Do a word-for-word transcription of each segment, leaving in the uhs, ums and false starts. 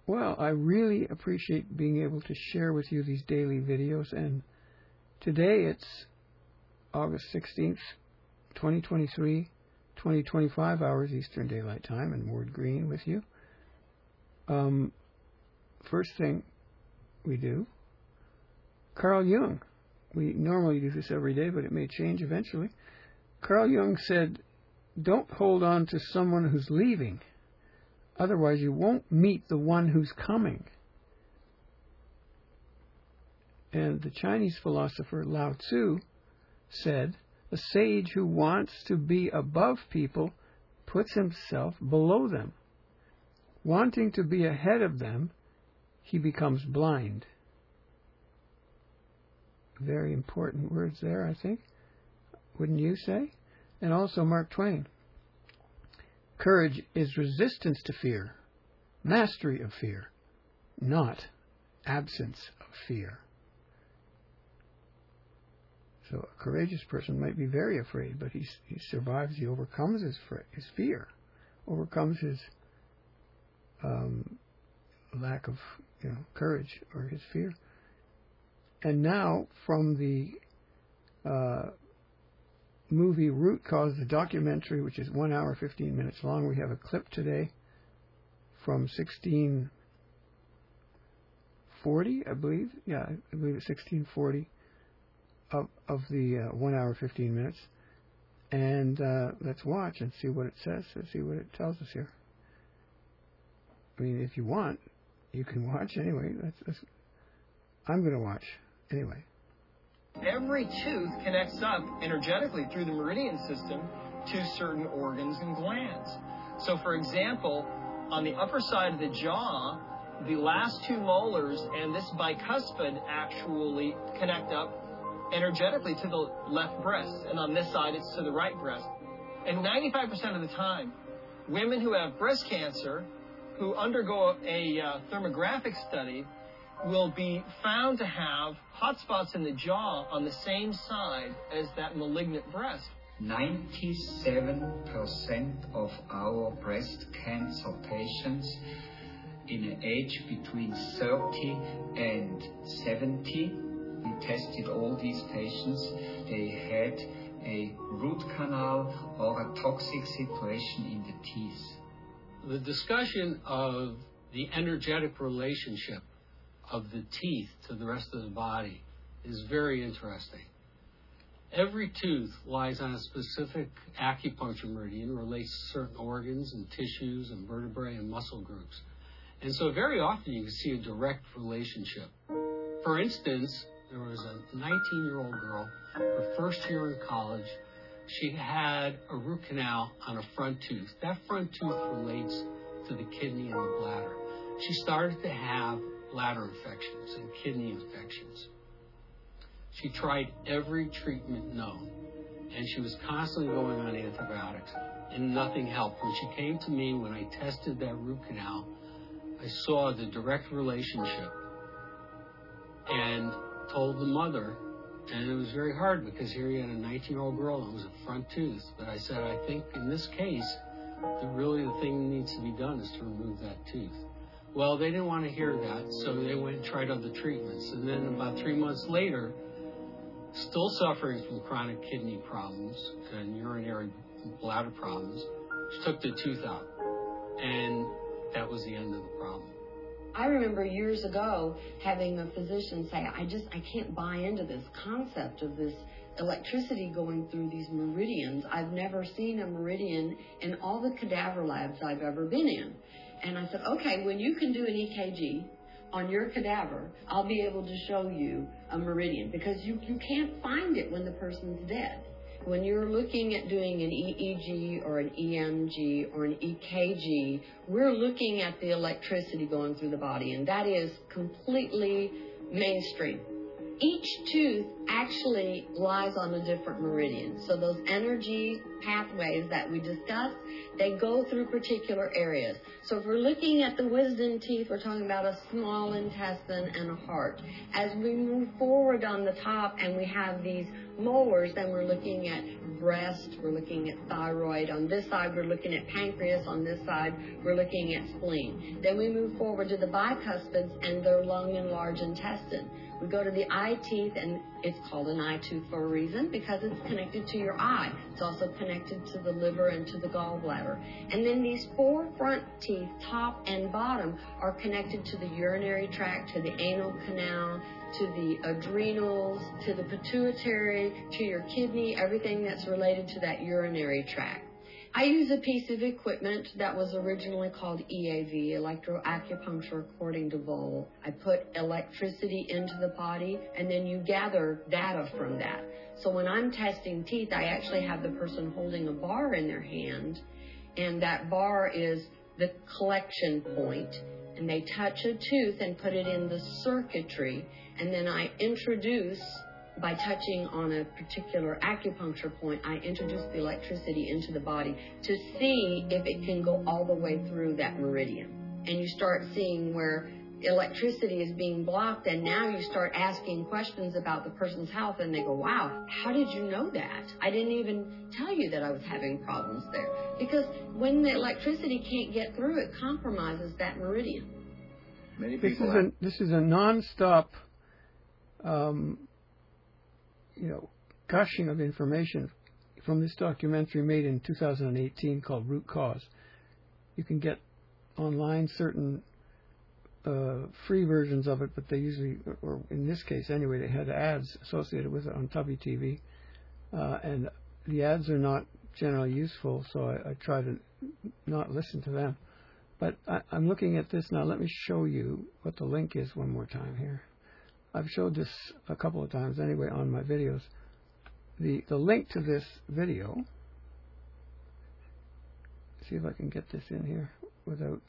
Well, I really appreciate being able to share with you these daily videos, and today it's August sixteenth, twenty twenty-three, twenty twenty-five hours Eastern Daylight Time, and Ward Green with you. Um, first thing we do, Carl Jung. We normally do this every day, but it may change eventually. Carl Jung said, don't hold on to someone who's leaving. Otherwise, you won't meet the one who's coming. And the Chinese philosopher Lao Tzu said, a sage who wants to be above people puts himself below them. Wanting to be ahead of them, he becomes blind. Very important words there, I think. Wouldn't you say? And also Mark Twain. Courage is resistance to fear, mastery of fear, not absence of fear. So a courageous person might be very afraid, but he, he survives, he overcomes his, his fear, overcomes his um, lack of you know, courage or his fear. And now, from the uh, movie Root Cause, the documentary, which is one hour, fifteen minutes long, we have a clip today from sixteen forty, I believe. Yeah, I believe it's sixteen forty of, of the uh, one hour, fifteen minutes. And uh, let's watch and see what it says, and see what it tells us here. I mean, if you want, you can watch anyway. That's, that's, I'm going to watch anyway. Every tooth connects up energetically through the meridian system to certain organs and glands. So, for example, on the upper side of the jaw, the last two molars and this bicuspid actually connect up energetically to the left breast, and on this side it's to the right breast. And ninety-five percent of the time, women who have breast cancer who undergo a uh, thermographic study will be found to have hot spots in the jaw on the same side as that malignant breast. ninety-seven percent of our breast cancer patients in an age between thirty and seventy, we tested all these patients, they had a root canal or a toxic situation in the teeth. The discussion of the energetic relationship of the teeth to the rest of the body is very interesting. Every tooth lies on a specific acupuncture meridian, relates to certain organs and tissues and vertebrae and muscle groups. And so very often you can see a direct relationship. For instance, there was a nineteen-year-old girl, her first year in college. She had a root canal on a front tooth. That front tooth relates to the kidney and the bladder. She started to have bladder infections and kidney infections. She tried every treatment known, and she was constantly going on antibiotics, and nothing helped. When she came to me, when I tested that root canal, I saw the direct relationship and told the mother, and it was very hard because here you had a nineteen-year-old girl and it was a front tooth. But I said, I think in this case, that really the thing that needs to be done is to remove that tooth. Well, they didn't want to hear that, so they went and tried other treatments. And then about three months later, still suffering from chronic kidney problems and urinary bladder problems, she took the tooth out. And that was the end of the problem. I remember years ago having a physician say, I just, I can't buy into this concept of this electricity going through these meridians. I've never seen a meridian in all the cadaver labs I've ever been in. And I said, okay, when you can do an E K G on your cadaver, I'll be able to show you a meridian, because you, you can't find it when the person's dead. When you're looking at doing an E E G or an E M G or an E K G, we're looking at the electricity going through the body, and that is completely mainstream. Each tooth actually lies on a different meridian. So those energy pathways that we discussed, they go through particular areas. So if we're looking at the wisdom teeth, we're talking about a small intestine and a heart. As we move forward on the top and we have these molars, then we're looking at breast, we're looking at thyroid. On this side, we're looking at pancreas. On this side, we're looking at spleen. Then we move forward to the bicuspids and their lung and large intestine. We go to the eye teeth, and it's called an eye tooth for a reason, because it's connected to your eye. It's also connected to the liver and to the gallbladder. And then these four front teeth, top and bottom, are connected to the urinary tract, to the anal canal, to the adrenals, to the pituitary, to your kidney, everything that's related to that urinary tract. I use a piece of equipment that was originally called E A V, electroacupuncture according to Voll. I put electricity into the body, and then you gather data from that. So when I'm testing teeth, I actually have the person holding a bar in their hand, and that bar is the collection point, and they touch a tooth and put it in the circuitry, and then I introduce, by touching on a particular acupuncture point, I introduce the electricity into the body to see if it can go all the way through that meridian. And you start seeing where electricity is being blocked, and now you start asking questions about the person's health, and they go, wow, how did you know that? I didn't even tell you that I was having problems there. Because when the electricity can't get through, it compromises that meridian. Many people this, is a, this is a non-stop um, you know, gushing of information from this documentary made in two thousand eighteen called Root Cause. You can get online certain uh, free versions of it, but they usually, or in this case anyway, they had ads associated with it on Tubby T V. Uh, and the ads are not generally useful, so I, I try to not listen to them. But I, I'm looking at this now. Let me show you what the link is one more time here. I've showed this a couple of times anyway on my videos. The, the link to this video, see if I can get this in here without,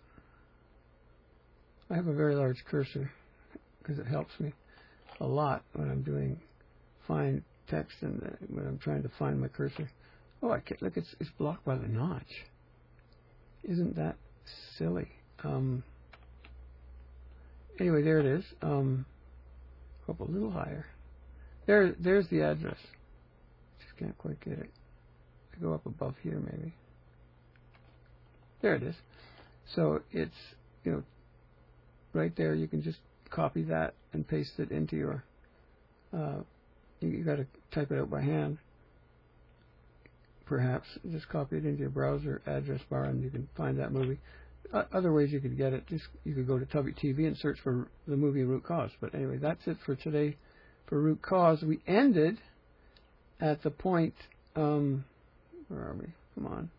I have a very large cursor because it helps me a lot when I'm doing fine text and uh, when I'm trying to find my cursor. Oh, I can't, look, it's, it's blocked by the notch. Isn't that silly? Um, anyway, there it is. Um, Go up a little higher. There, there's the address. Just can't quite get it. I go up above here, maybe. There it is. So it's, you know, right there. You can just copy that and paste it into your. Uh, you, you got to type it out by hand. Perhaps just copy it into your browser address bar, and you can find that movie. Uh, other ways you could get it, just you could go to Tubby T V and search for the movie Root Cause. But anyway, that's it for today for Root Cause. We ended at the point, um, where are we? Come on.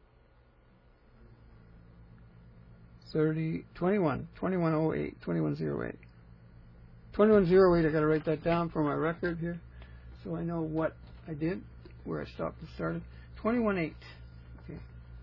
thirty, twenty-one, twenty-one oh eight, twenty-one oh eight. twenty-one oh eight, I got to write that down for my record here so I know what I did, where I stopped and started. twenty-one oh eight. Okay.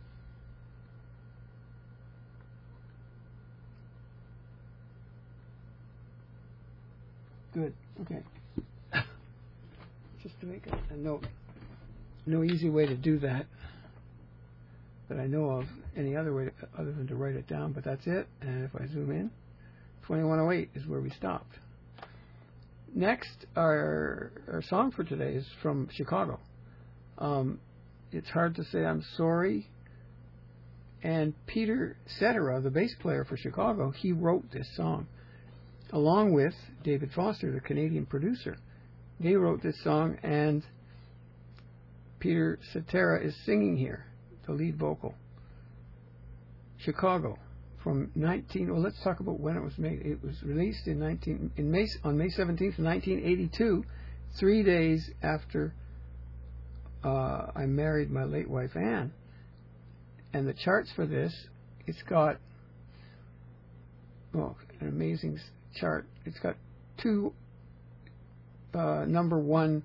Good. Okay. Just to make a, a note. No easy way to do that that I know of, any other way to, other than to write it down, but that's it. And if I zoom in, twenty-one oh eight is where we stopped. Next, our, our song for today is from Chicago. Um, it's hard to say I'm sorry. And Peter Cetera, the bass player for Chicago, he wrote this song, along with David Foster, the Canadian producer. They wrote this song, and Peter Cetera is singing here, the lead vocal. Chicago, from nineteen. Well, let's talk about when it was made. It was released in nineteen in May on May seventeenth, nineteen eighty-two, three days after uh, I married my late wife Anne. And the charts for this, it's got oh, an amazing chart. It's got two uh, number one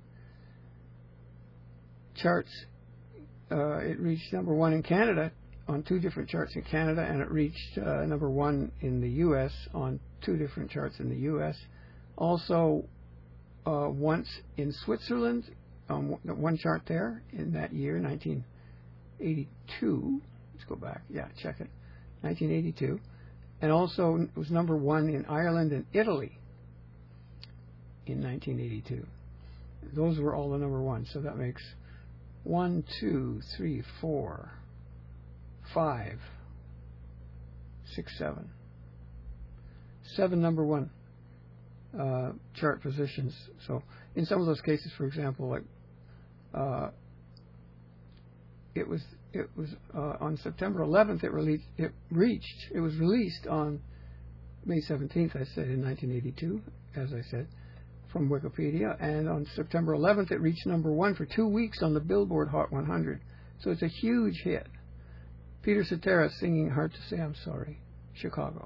charts. Uh, it reached number one in Canada on two different charts in Canada, and it reached uh, number one in the U S on two different charts in the U S Also, uh, once in Switzerland, um, one chart there in that year, nineteen eighty-two. Let's go back. Yeah, check it. nineteen eighty-two. And also it was number one in Ireland and Italy in nineteen eighty-two. Those were all the number one. So that makes one, two, three, four, five, six, seven. Seven number one uh, chart positions. So in some of those cases, for example, like uh, it was it was uh, on September eleventh. It released. It reached. It was released on May seventeenth. I said in nineteen eighty-two, as I said, from Wikipedia, and on September eleventh, it reached number one for two weeks on the Billboard Hot one hundred. So it's a huge hit. Peter Cetera singing "Hard to Say I'm Sorry," Chicago.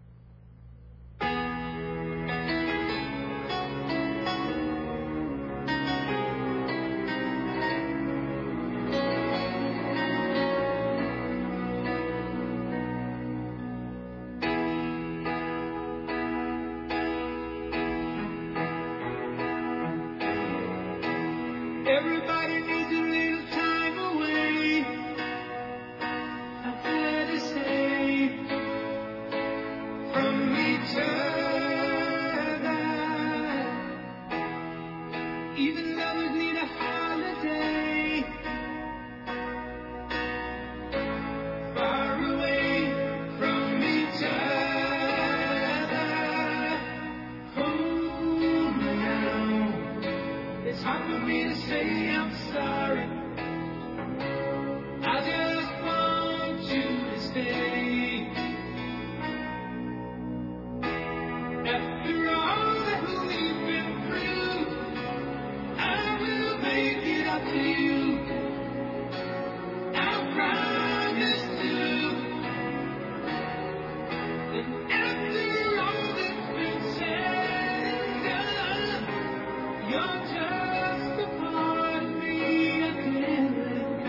Everybody needs a little time away. I've had to say from each other. Even lovers need a holiday. Far away from each other. Oh, now it's hard for me to say I'm sorry. I just want you to stay. After all that we've been through, I will make it up to you. I promise to. And after all that's been said and done, you're just a part of me I can't let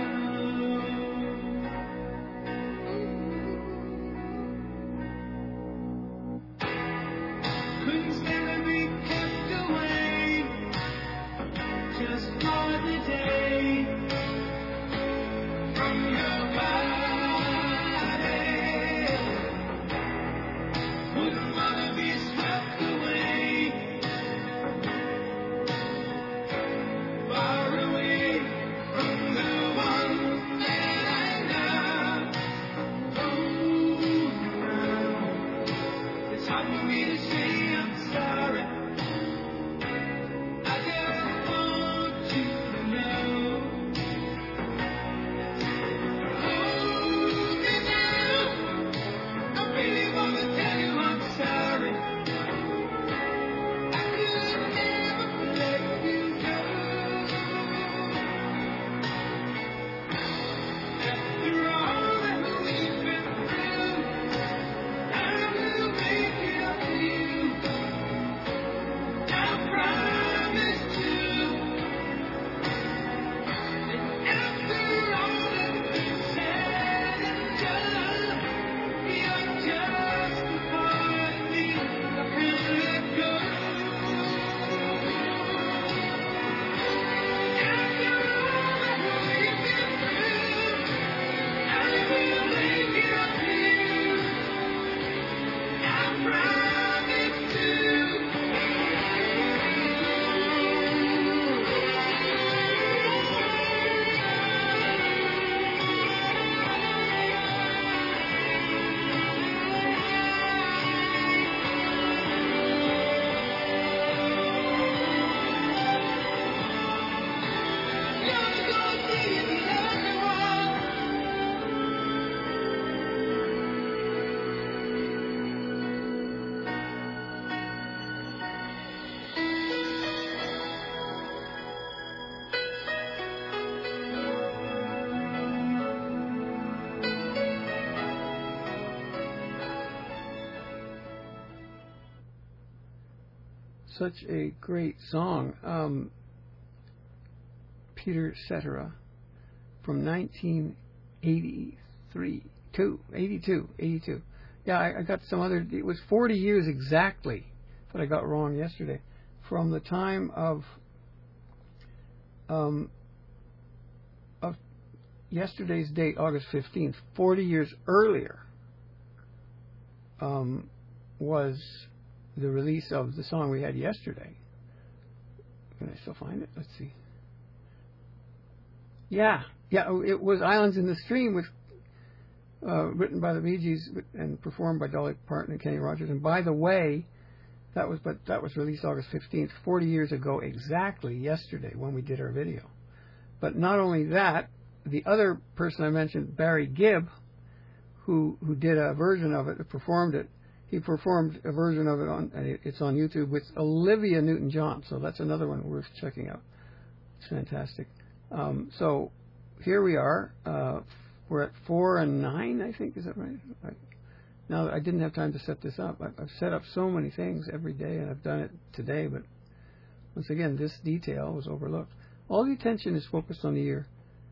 go. Couldn't stand to be kept away just for the day from your body. Wouldn't wanna be swept away. Far away from the one that I love. Oh, now it's hard for me to say I'm sorry. I just want you to know. Hold me now. I really want to tell you I'm sorry. I could never let you go. After all that we've been through, I will make it up to you. I promise to. And after all that's been said and done, you're just a part of me I can't let go. After all that we've been through, I will make it up to you. I promise to. You're gonna be the only one. Such a great song. Um, Peter Cetera from nineteen eighty-three, two, eighty-two, eighty-two. Yeah, I, I got some other, it was forty years exactly, but I got wrong yesterday, from the time of um, of yesterday's date, August fifteenth, forty years earlier, um, was the release of the song we had yesterday. Can I still find it? Let's see. Yeah, yeah, it was Islands in the Stream, with uh, written by the Bee Gees and performed by Dolly Parton and Kenny Rogers. And by the way, that was but that was released August fifteenth, forty years ago exactly yesterday when we did our video. But not only that, the other person I mentioned, Barry Gibb, who who did a version of it, performed it. He performed a version of it on, and it's on YouTube, with Olivia Newton-John. So that's another one worth checking out. It's fantastic. Um, so here we are. Uh, we're at four and nine, I think. Is that right? I, now, I didn't have time to set this up. I, I've set up so many things every day, and I've done it today. But once again, this detail was overlooked. All the attention is focused on the year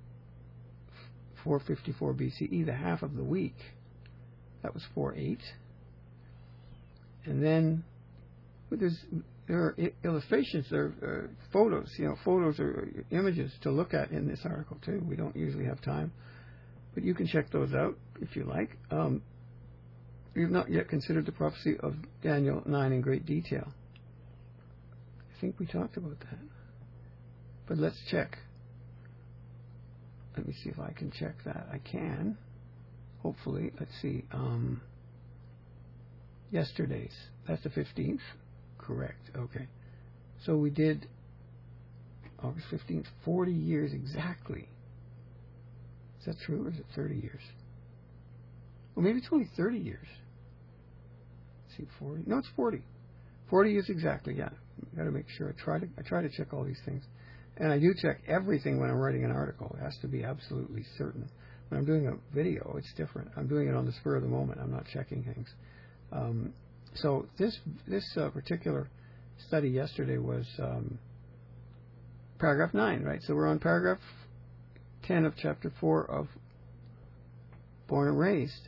four fifty-four B C E, the half of the week. That was four eight. And then there's, there are illustrations, there are uh, photos, you know, photos or images to look at in this article too. We don't usually have time, but you can check those out if you like. Um, we've not yet considered the prophecy of Daniel nine in great detail. I think we talked about that. But let's check. Let me see if I can check that. I can. Hopefully. Let's see. Um, yesterday's. That's the fifteenth. Correct. Okay. So we did August fifteenth, forty years exactly. Is that true, or is it thirty years? Well, maybe it's only thirty years. Let's see, forty. No, it's forty. forty years exactly, yeah. Got to make sure. I try to I try to check all these things. And I do check everything when I'm writing an article. It has to be absolutely certain. When I'm doing a video, it's different. I'm doing it on the spur of the moment. I'm not checking things. Um, so this this uh, particular study yesterday was um, paragraph nine, right? So we're on paragraph ten of chapter four of Born and Raised.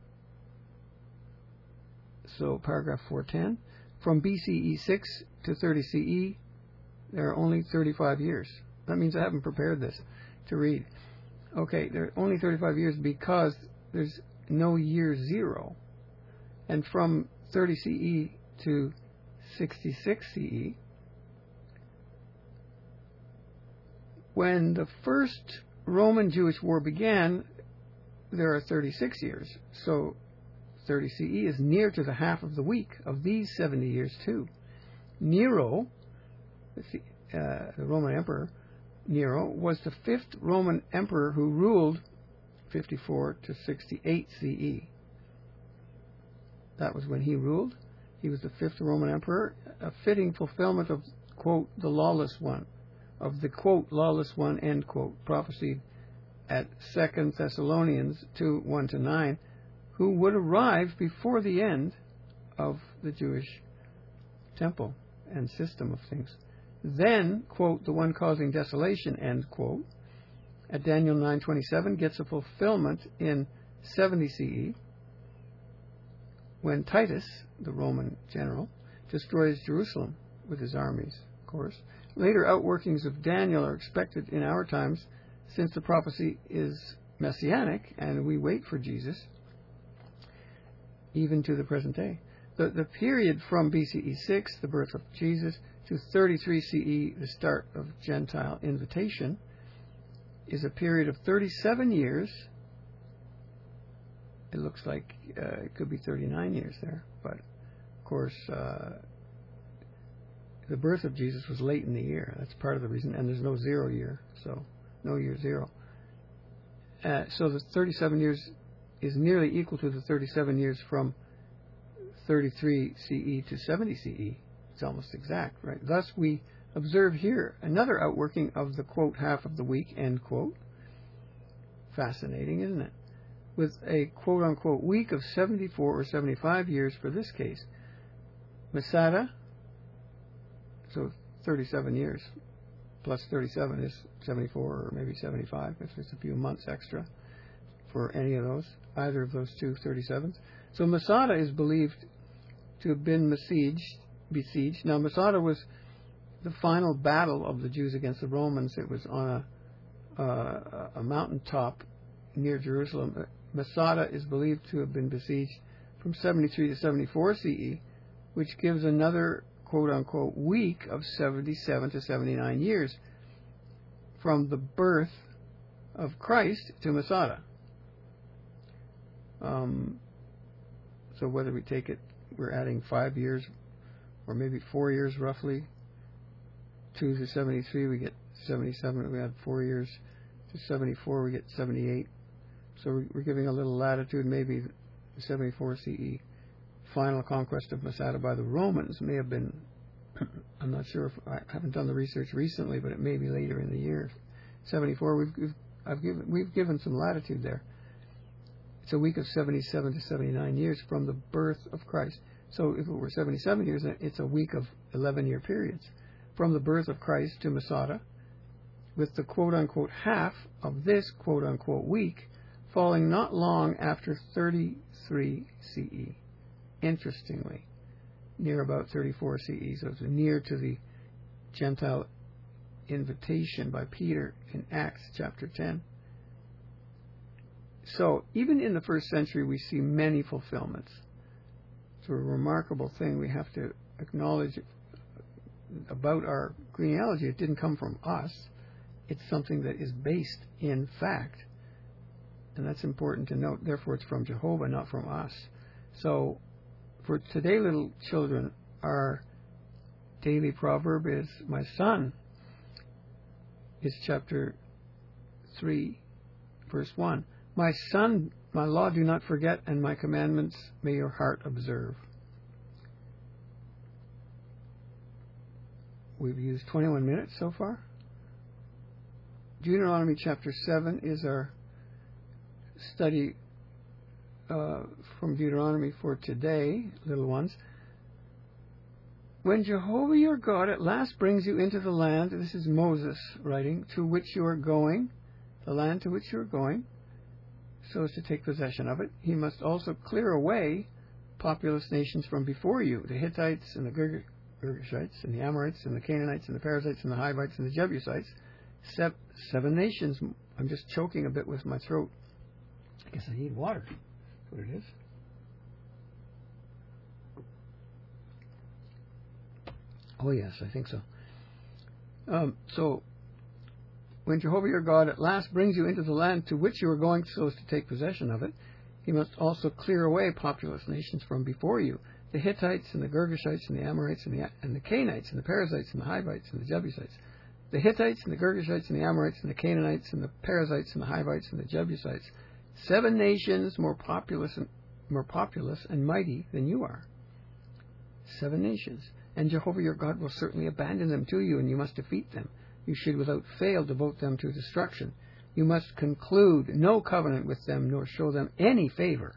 So paragraph four ten, from B C E six to thirty C E, there are only thirty-five years. That means I haven't prepared this to read. Okay, there are only thirty-five years because there's no year zero. And from thirty C E to sixty-six C E, when the first Roman-Jewish war began, there are thirty-six years. So thirty C E is near to the half of the week of these seventy years too. Nero, the, uh, the Roman emperor, Nero, was the fifth Roman emperor who ruled fifty-four to sixty-eight C E. That was when he ruled. He was the fifth Roman emperor, a fitting fulfillment of, quote, the lawless one, of the, quote, lawless one, end quote, prophesied at Second Thessalonians two, one to nine, who would arrive before the end of the Jewish temple and system of things. Then, quote, the one causing desolation, end quote, at Daniel nine twenty-seven, gets a fulfillment in seventy C E, when Titus, the Roman general, destroys Jerusalem with his armies, of course. Later outworkings of Daniel are expected in our times, since the prophecy is messianic and we wait for Jesus, even to the present day. The, the period from B C E six, the birth of Jesus, to thirty-three C E, the start of Gentile invitation, is a period of thirty-seven years. It looks like uh, it could be thirty-nine years there, but of course uh, the birth of Jesus was late in the year. That's part of the reason, and there's no zero year, so no year zero. Uh, so the thirty-seven years is nearly equal to the thirty-seven years from thirty-three C E to seventy C E. It's almost exact, right? Thus we observe here another outworking of the, quote, half of the week, end quote. Fascinating, isn't it? With a quote-unquote week of seventy-four or seventy-five years for this case. Masada, so thirty-seven years, plus thirty-seven is seventy-four or maybe seventy-five, if there's a few months extra for any of those, either of those two thirty-sevens. So Masada is believed to have been besieged. besieged. Now Masada was the final battle of the Jews against the Romans. It was on a, uh, a mountaintop near Jerusalem. Masada is believed to have been besieged from seventy-three to seventy-four C E, which gives another quote-unquote week of seventy-seven to seventy-nine years from the birth of Christ to Masada. Um, so whether we take it, we're adding five years or maybe four years roughly. two to seventy-three, we get seventy-seven. We add four years to seventy-four, we get seventy-eight. So we're giving a little latitude, maybe seventy-four C E. Final conquest of Masada by the Romans may have been, I'm not sure, if I haven't done the research recently, but it may be later in the year. seventy-four, we've, we've, I've given, we've given some latitude there. It's a week of seventy-seven to seventy-nine years from the birth of Christ. So if it were seventy-seven years, it's a week of eleven-year periods. From the birth of Christ to Masada, with the quote-unquote half of this quote-unquote week falling not long after thirty-three C E. Interestingly, near about thirty-four C E, so it's near to the Gentile invitation by Peter in Acts chapter ten. So, even in the first century, we see many fulfillments. It's a remarkable thing we have to acknowledge about our genealogy. It didn't come from us. It's something that is based in fact. And that's important to note. Therefore, it's from Jehovah, not from us. So, for today, little children, our daily proverb is, my son, is chapter three, verse one. My son, my law do not forget, and my commandments may your heart observe. We've used twenty-one minutes so far. Deuteronomy chapter seven is our study uh, from Deuteronomy for today, little ones. When Jehovah your God at last brings you into the land, this is Moses writing, to which you are going, the land to which you are going, so as to take possession of it, he must also clear away populous nations from before you, the Hittites and the Girg- Girgashites and the Amorites and the Canaanites and the Perizzites and the Hivites and the Jebusites. Se- seven nations. I'm just choking a bit with my throat. I guess I need water. That's what it is. Oh yes, I think so. Um, so, when Jehovah your God at last brings you into the land to which you are going so as to take possession of it, he must also clear away populous nations from before you, the Hittites and the Girgashites and the Amorites and the, and the Canaanites and the Perizzites and the Hivites and the Jebusites. The Hittites and the Girgashites and the Amorites and the Canaanites and the Perizzites and the Hivites and the Jebusites. Seven nations more populous and, more populous and mighty than you are. Seven nations. And Jehovah your God will certainly abandon them to you, and you must defeat them. You should without fail devote them to destruction. You must conclude no covenant with them, nor show them any favor.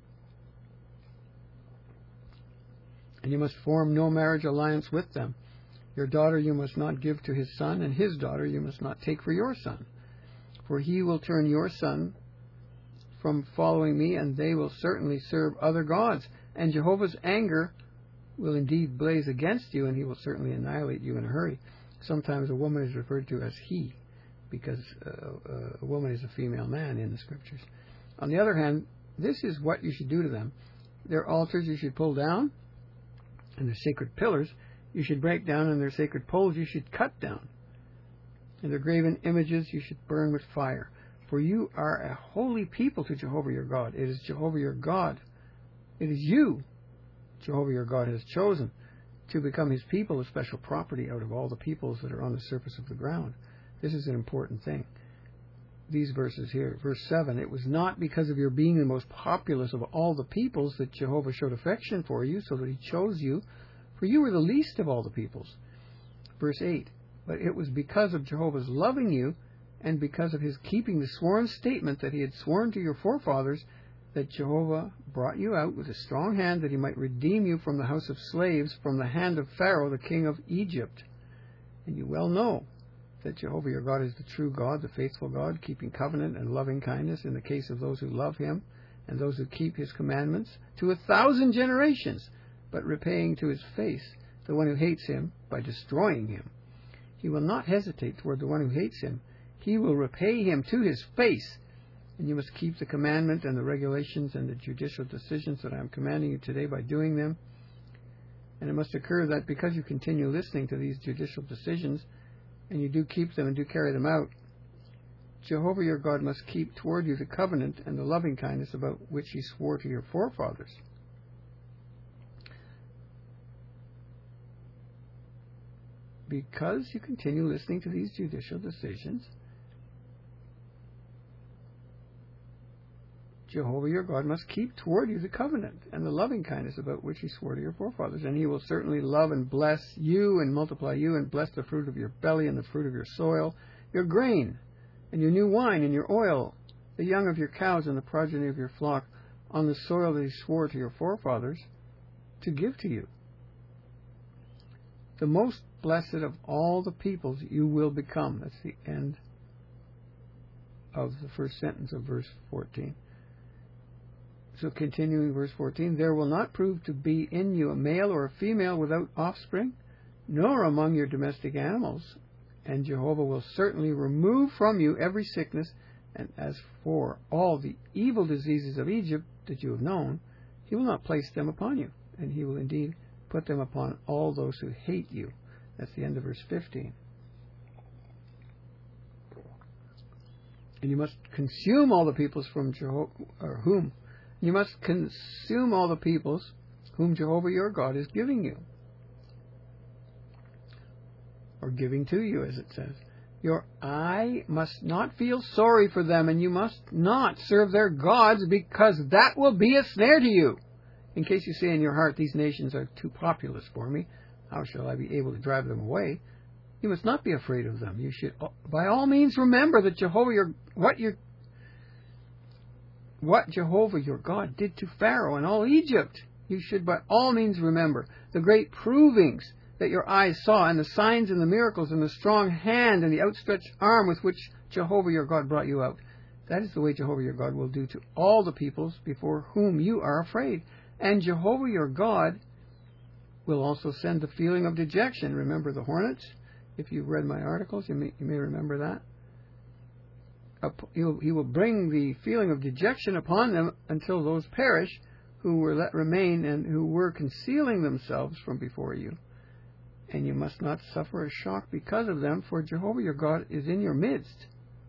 And you must form no marriage alliance with them. Your daughter you must not give to his son, and his daughter you must not take for your son. For he will turn your son from following me, and they will certainly serve other gods. And Jehovah's anger will indeed blaze against you, and he will certainly annihilate you in a hurry. Sometimes a woman is referred to as he, because uh, uh, a woman is a female man in the scriptures. On the other hand, this is what you should do to them. Their altars you should pull down, and their sacred pillars you should break down, and their sacred poles you should cut down. And their graven images you should burn with fire. For you are a holy people to Jehovah your God. It is Jehovah your God. It is you Jehovah your God has chosen to become his people, a special property out of all the peoples that are on the surface of the ground. This is an important thing. These verses here, verse seven, it was not because of your being the most populous of all the peoples that Jehovah showed affection for you, so that he chose you, for you were the least of all the peoples. Verse eight, but it was because of Jehovah's loving you, and because of his keeping the sworn statement that he had sworn to your forefathers, that Jehovah brought you out with a strong hand, that he might redeem you from the house of slaves, from the hand of Pharaoh, the king of Egypt. And you well know that Jehovah your God is the true God, the faithful God, keeping covenant and loving kindness in the case of those who love him and those who keep his commandments to a thousand generations, but repaying to his face the one who hates him by destroying him. He will not hesitate toward the one who hates him. He will repay him to his face. And you must keep the commandment and the regulations and the judicial decisions that I am commanding you today by doing them. And it must occur that because you continue listening to these judicial decisions, and you do keep them and do carry them out, Jehovah your God must keep toward you the covenant and the loving kindness about which he swore to your forefathers. Because you continue listening to these judicial decisions, Jehovah your God must keep toward you the covenant and the loving kindness about which he swore to your forefathers. And he will certainly love and bless you and multiply you and bless the fruit of your belly and the fruit of your soil, your grain and your new wine and your oil, the young of your cows and the progeny of your flock, on the soil that he swore to your forefathers to give to you. The most blessed of all the peoples you will become. That's the end of the first sentence of verse fourteen. So continuing verse fourteen, there will not prove to be in you a male or a female without offspring, nor among your domestic animals. And Jehovah will certainly remove from you every sickness. And as for all the evil diseases of Egypt that you have known, he will not place them upon you. And he will indeed put them upon all those who hate you. That's the end of verse fifteen. And you must consume all the peoples from Jehovah, or whom You must consume all the peoples whom Jehovah your God is giving you. Or giving to you, as it says. Your eye must not feel sorry for them, and you must not serve their gods, because that will be a snare to you. In case you say in your heart, these nations are too populous for me, how shall I be able to drive them away? You must not be afraid of them. You should, by all means, remember that Jehovah your what your what Jehovah your God did to Pharaoh and all Egypt. You should by all means remember the great provings that your eyes saw, and the signs and the miracles, and the strong hand and the outstretched arm with which Jehovah your God brought you out. That is the way Jehovah your God will do to all the peoples before whom you are afraid. And Jehovah your God will also send the feeling of dejection. Remember the hornets? If you've read my articles, you may, you may remember that. He will, he will bring the feeling of dejection upon them until those perish who were let remain and who were concealing themselves from before you. And you must not suffer a shock because of them, for Jehovah your God is in your midst.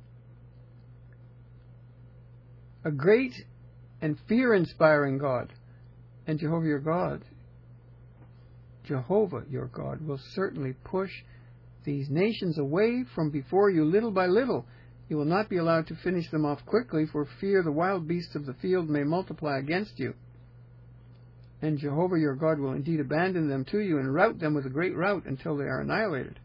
A great and fear-inspiring God. And Jehovah your God, Jehovah your God, will certainly push these nations away from before you little by little. You will not be allowed to finish them off quickly, for fear the wild beasts of the field may multiply against you. And Jehovah your God will indeed abandon them to you and rout them with a great rout until they are annihilated.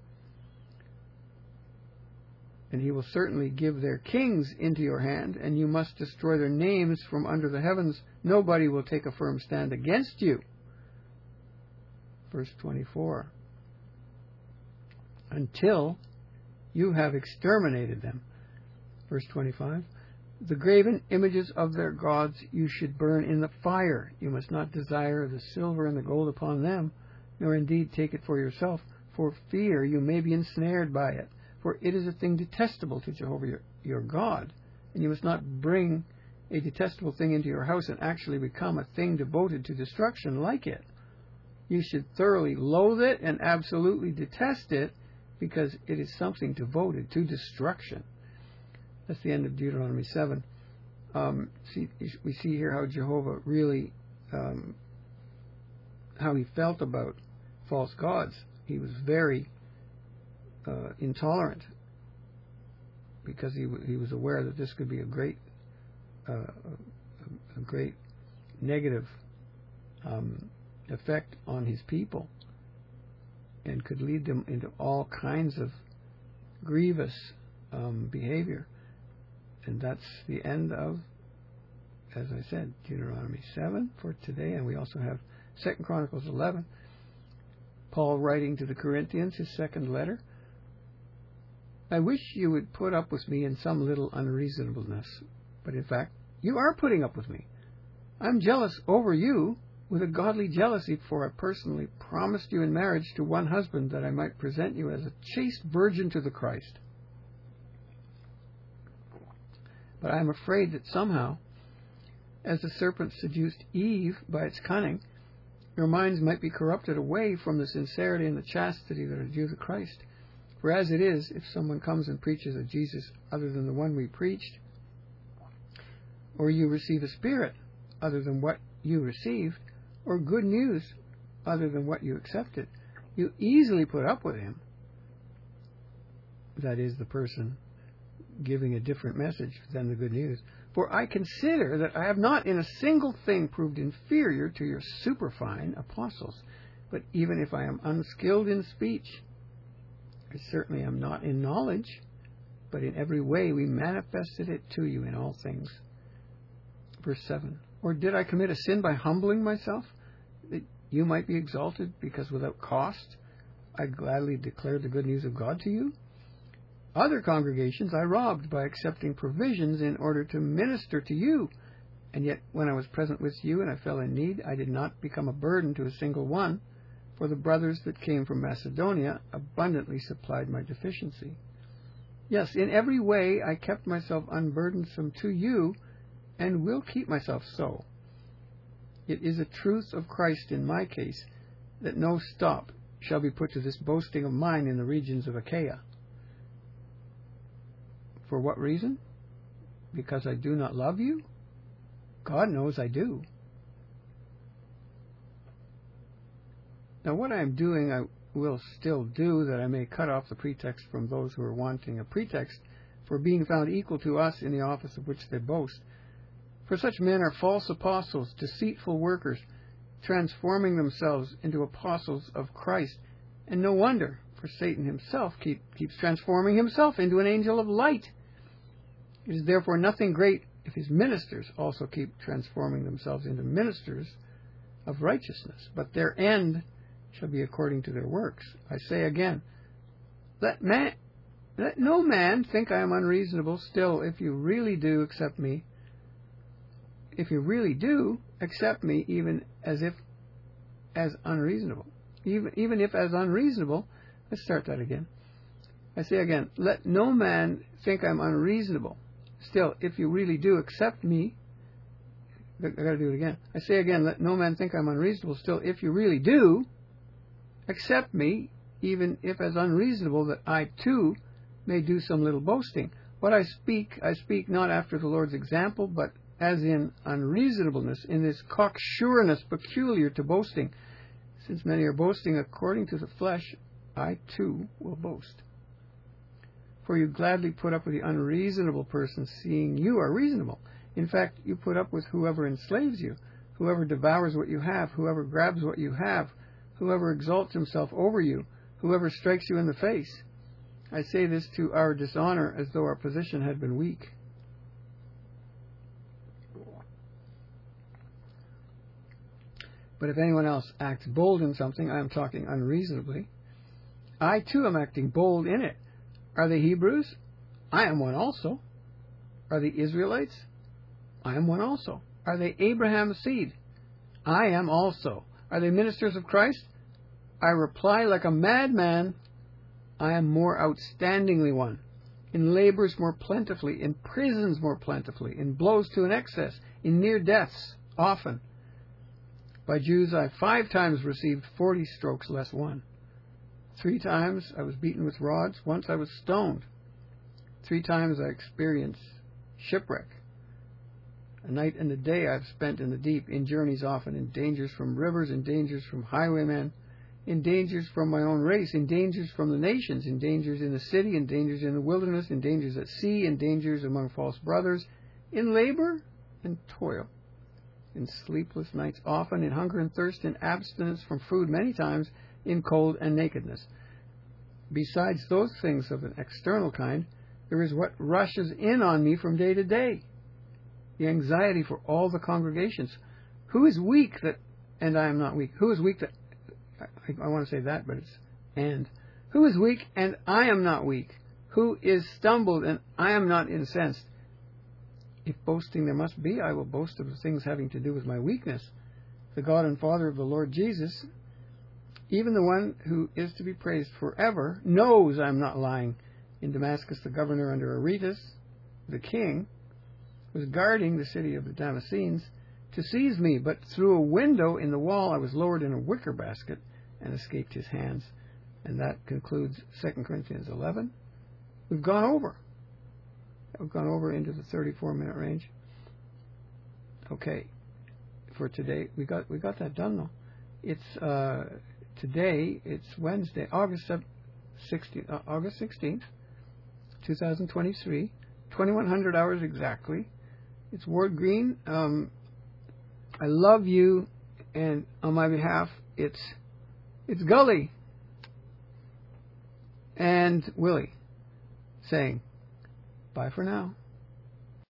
And he will certainly give their kings into your hand, and you must destroy their names from under the heavens. Nobody will take a firm stand against you. Verse twenty-four. Until you have exterminated them. Verse twenty-five. The graven images of their gods you should burn in the fire. You must not desire the silver and the gold upon them, nor indeed take it for yourself, for fear you may be ensnared by it. For it is a thing detestable to Jehovah your, your God, and you must not bring a detestable thing into your house and actually become a thing devoted to destruction like it. You should thoroughly loathe it and absolutely detest it, because it is something devoted to destruction. That's the end of Deuteronomy seven. Um, see, we see here how Jehovah really, um, how he felt about false gods. He was very uh, intolerant, because he he was aware that this could be a great, uh, a, a great negative um, effect on his people, and could lead them into all kinds of grievous um, behavior. And that's the end of, as I said, Deuteronomy seven for today. And we also have Second Chronicles eleven. Paul writing to the Corinthians, his second letter. I wish you would put up with me in some little unreasonableness. But in fact, you are putting up with me. I'm jealous over you with a godly jealousy, for I personally promised you in marriage to one husband, that I might present you as a chaste virgin to the Christ. But I am afraid that somehow, as the serpent seduced Eve by its cunning, your minds might be corrupted away from the sincerity and the chastity that are due to Christ. For as it is, if someone comes and preaches a Jesus other than the one we preached, or you receive a spirit other than what you received, or good news other than what you accepted, you easily put up with him. That is, the person giving a different message than the good news. For I consider that I have not in a single thing proved inferior to your superfine apostles. But even if I am unskilled in speech, I certainly am not in knowledge, but in every way we manifested it to you in all things. Verse seven. Or did I commit a sin by humbling myself, that you might be exalted, because without cost I gladly declared the good news of God to you? Other congregations I robbed by accepting provisions in order to minister to you. And yet when I was present with you and I fell in need, I did not become a burden to a single one, for the brothers that came from Macedonia abundantly supplied my deficiency. Yes, in every way I kept myself unburdensome to you, and will keep myself so. It is a truth of Christ in my case, that no stop shall be put to this boasting of mine in the regions of Achaia. For what reason? Because I do not love you? God knows I do. Now what I am doing I will still do, that I may cut off the pretext from those who are wanting a pretext for being found equal to us in the office of which they boast. For such men are false apostles, deceitful workers, transforming themselves into apostles of Christ. And no wonder, for Satan himself keep, keeps transforming himself into an angel of light. It is therefore nothing great if his ministers also keep transforming themselves into ministers of righteousness, but their end shall be according to their works. I say again, let man, let no man think I am unreasonable. Still, if you really do accept me, if you really do accept me, even as if as unreasonable, even even if as unreasonable, let's start that again. I say again, let no man think I'm unreasonable. Still, if you really do accept me, I got to do it again. I say again, let no man think I'm unreasonable. Still, if you really do accept me, even if as unreasonable, that I too may do some little boasting. What I speak, I speak not after the Lord's example, but as in unreasonableness, in this cocksureness peculiar to boasting. Since many are boasting according to the flesh, I too will boast. For you gladly put up with the unreasonable person, seeing you are reasonable. In fact, you put up with whoever enslaves you, whoever devours what you have, whoever grabs what you have, whoever exalts himself over you, whoever strikes you in the face. I say this to our dishonor, as though our position had been weak. But if anyone else acts bold in something, I am talking unreasonably. I too am acting bold in it. Are they Hebrews? I am one also. Are they Israelites? I am one also. Are they Abraham's seed? I am also. Are they ministers of Christ? I reply like a madman, I am more outstandingly one. In labors more plentifully, in prisons more plentifully, in blows to an excess, in near deaths often. By Jews I five times received forty strokes less one. Three times I was beaten with rods, once I was stoned. Three times I experienced shipwreck. A night and a day I have spent in the deep, in journeys often, in dangers from rivers, in dangers from highwaymen, in dangers from my own race, in dangers from the nations, in dangers in the city, in dangers in the wilderness, in dangers at sea, in dangers among false brothers, in labor and toil, in sleepless nights often, in hunger and thirst, in abstinence from food many times, in cold and nakedness. Besides those things of an external kind, there is what rushes in on me from day to day, the anxiety for all the congregations. Who is weak that, and I am not weak? Who is weak that, I, I want to say that, but it's and. Who is weak and I am not weak? Who is stumbled and I am not incensed? If boasting there must be, I will boast of the things having to do with my weakness. the God and Father of the Lord Jesus, even the one who is to be praised forever, knows I'm not lying. In Damascus, the governor under Aretas, the king, was guarding the city of the Damascenes to seize me, but through a window in the wall I was lowered in a wicker basket and escaped his hands. And that concludes Second Corinthians eleven. We've gone over. We've gone over into the thirty-four minute range. Okay, for today, we got we got that done though. It's uh, today. It's Wednesday, August sixteenth, uh, August sixteenth, two thousand twenty-three, twenty-one hundred hours exactly. It's Ward Green. Um, I love you, and on my behalf, it's it's Gully and Willie saying bye for now.